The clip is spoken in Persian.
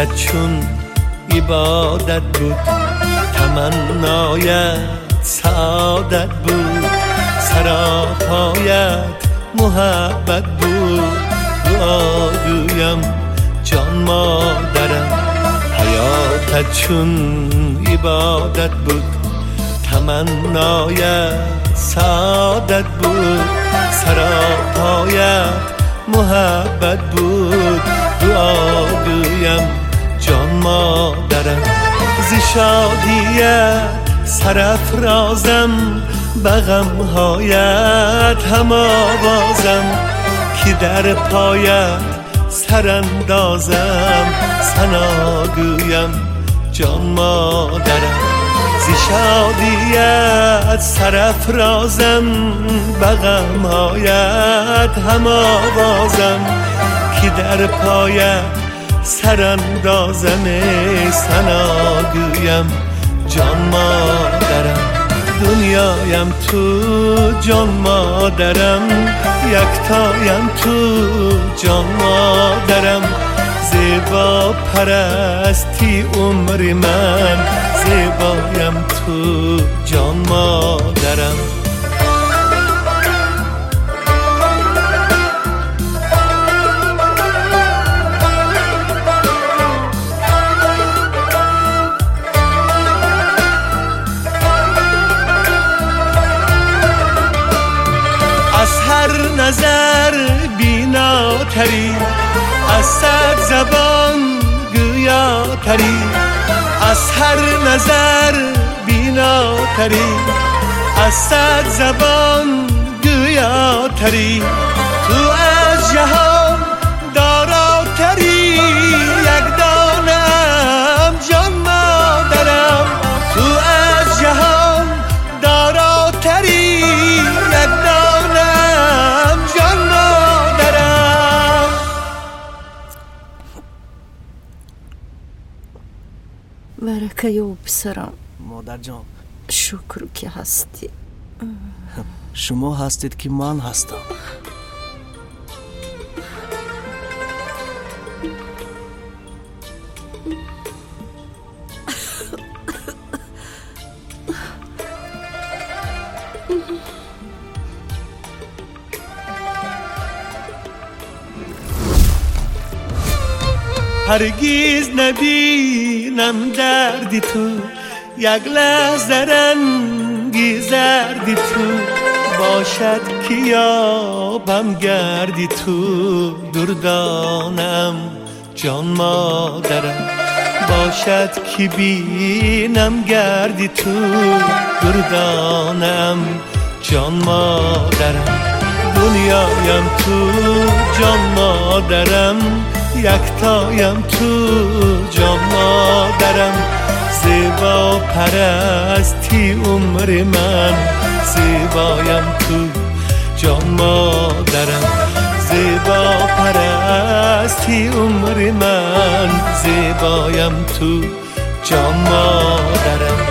چون عبادت بود، تمنایت سعادت بود، سراپایت محبت بود. دعا گویم جان مادرم، حیاتت چون عبادت بود، تمنایت سعادت بود، سراپایت محبت بود. دعا گویم جان مادرم، ز شادیت سرافرازم، به غمهایت هم آوازم، که در پایت سراندازم، ثنا گویم جان مادرم. ز شادیت سرافرازم، به غمهایت هم آوازم، که در پایت سراندازم، ثنا گویم جان مادرم. دنیایم تو جان مادرم، یکتایم تو جان مادرم. زیبا پرستی عمر من، زیبایم تو جان مادرم. از هر نظر بیناتری، از صد زبان گویاتری، از هر نظر بیناتری، از صد زبان گویاتری. تو از جهان داراتری، یک دانم جان مادرم. تو از جهان داراتری، یک دانم جان مادرم. برکه پسرم، مادر جان شکر که هستی. شما هستید که من هستم. هرگیز نبینم دردی تو، یک لحظه رنگی زردی تو، باشد که یابم گردی تو. دردانم جان مادرم، باشد که بینم گردی تو. دردانم جان مادرم، دنیایم تو جان مادرم، یکتایم تو جان مادرم. زیبا پرستی عمر من، زیبایم تو جان مادرم. زیبا پرستی عمر من، زیبایم تو جان مادرم.